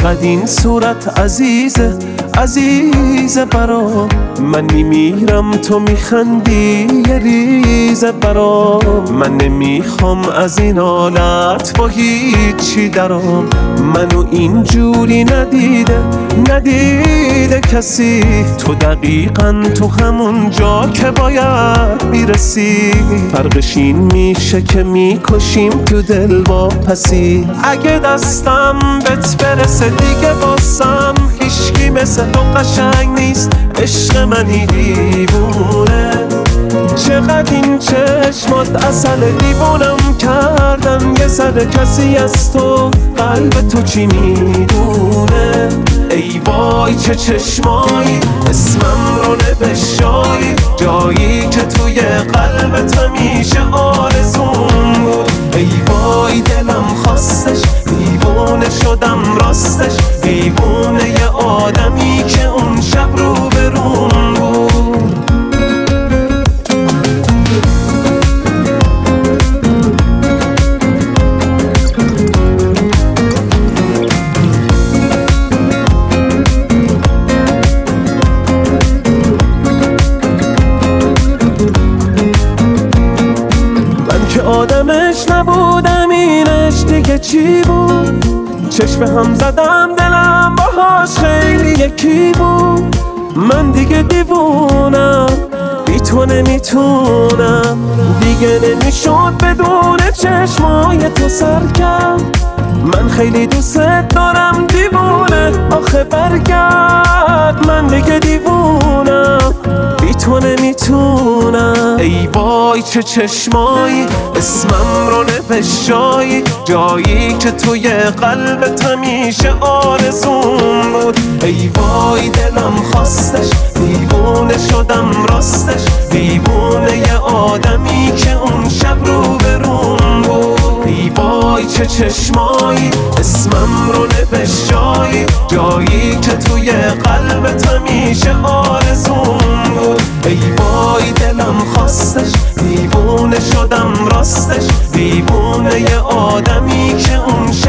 چقدر این صورت عزیزه عزیزه برام. من میمیرم تو میخندی یه ریزه برام. من نمیخوام از این حالت با هیچی درام. منو اینجوری ندیده کسی. تو دقیقاً تو همون جا که باید میرسی. فرقش این میشه که میکشیم تو دل با پسی. اگه دستم بهت برسه دیگه واسم هیچکی مثل تو قشنگ نیست. عشق منی دیوونه. چقدر این چشمات عسل دیوونم کردن. یه ذره کسی از تو قلب تو چی میدونه. ای وای چه چشمایی اسمم رو نوشتایی. جایی که توی قلبت همیشه آرزوم بود. ای وای دلم خواستش دیوونه شدم راستش. دیوونه یه آدمی که اون شب رو بروم بود. که آدمش نبودم اینش دیگه چی بود. چشم هم زدم دلم باهاش خیلی یکی بود. من دیگه دیوونم بی تو نمیتونم. دیگه نمیشد بدون چشمای تو سرکم. من خیلی دوست دارم دیوونه آخه برگرد. من دیگه دیوونم بی تو نمیتونم. ای وای چه چشمایی اسمم رو نوشتایی. جایی که توی قلبت همیشه آرزوم بود. ای وای دلم خواستش دیوونه شدم راستش. دیوونه یه آدمی که اون شب رو بروم بود. ای وای چه چشمایی اسمم رو نوشتایی. جایی که توی قلبت همیشه آرزوم بود. ای وای دلم خواستش دیوونه شدم راستش. دیوونه یه آدمی که اون